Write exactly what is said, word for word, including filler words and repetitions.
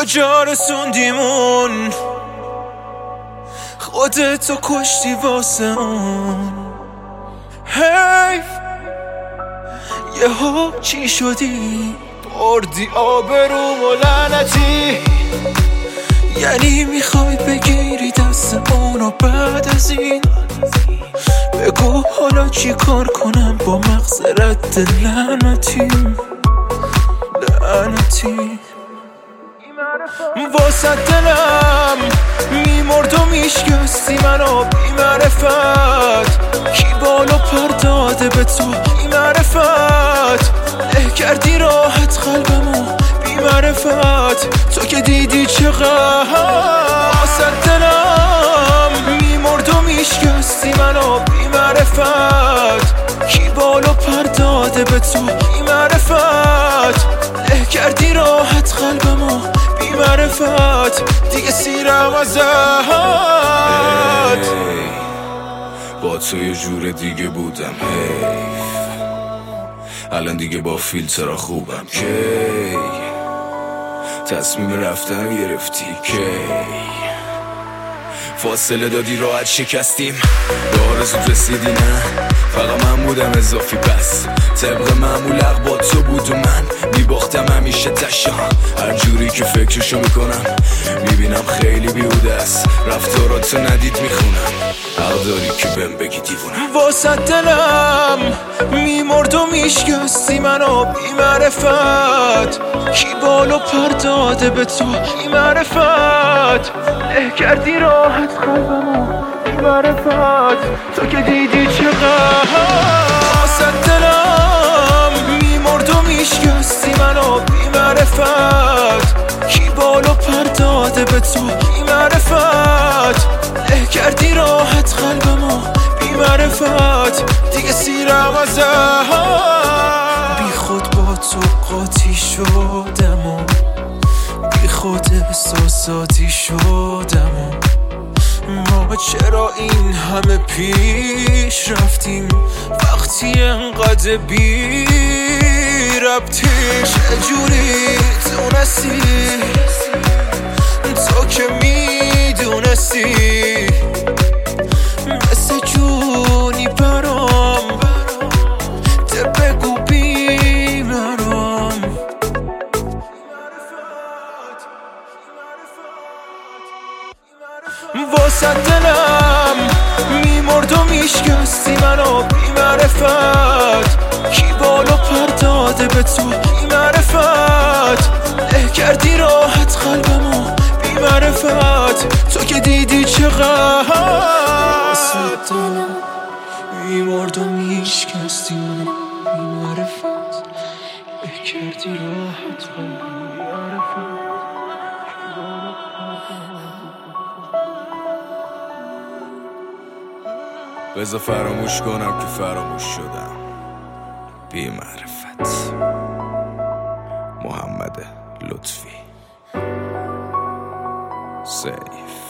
کجا رسوندیمون، خودتو کشتی واسه اون. حیف یهو چی شدی، بردی آبروم و لعنتی. یعنی میخوای بگیری دست اونو بعد از این؟ بگو حالا چی کار کنم با مغز رد لعنتی لعنتی. واسه دلم میمرد و میشکستی منو بی معرفت. کی بالو پر داده به تو بی معرفت، له کردی راحت قلبمو بی معرفت. تو که دیدی چقدر واسه دلم میمرد و میشکستی منو بی معرفت. کی بالو پر داده به تو بی معرفت، له کردی راحت قلبمو بی معرفت. دیگه سیرم ازت. با تو یه جور دیگه بودم حیف، الان دیگه با فیلترها خوبم. کی تصمیم رفتن گرفتی، کی فاصله دادی راحت شکستیم. به آرزوت رسیدی نه، فقط من بودم اضافی. پس طبق معمول حق با تو بود و من میباختم همیشه تشه. هر جوری که فکرشو میکنم میبینم خیلی بیهوده است. رفتاراتو ندید میخونم، حق داری که بهم بگی دیوونم. واسه دلم میمرد و میشکستی منو بی معرفت. کی بالو پر داده به تو بی معرفت، له کردی راحت قلبمو بی معرفت. تو که دیدی چقدر واسه دلم میمرد و میشکستی منو بی معرفت. کی بالو پر داده به تو بی معرفت، له کردی راحت قلبمو بی معرفت. دیگه سیرم ازت. بی خود با تو قاطی شدم و بی خود احساساتی شدم. ما چرا این همه پیش رفتیم وقتی انقدر بی ربطی؟ چجوری تونستی تو که میدونستی مثل جونی برام ده بگو بی مرام. واسه دلم میمرد و میشکستی منو بی معرفت. کی بالو پر داده به تو بی معرفت، له کردی راحت قلبمو بی معرفت. تو که دیدی چقدر واسه دلم میمرد و میشکستی منو بی معرفت، له کردی راحت قلبمو بی معرفت. بذار فراموش کنم که فراموش شدم. بی معرفت. محمد لطفی. سیف.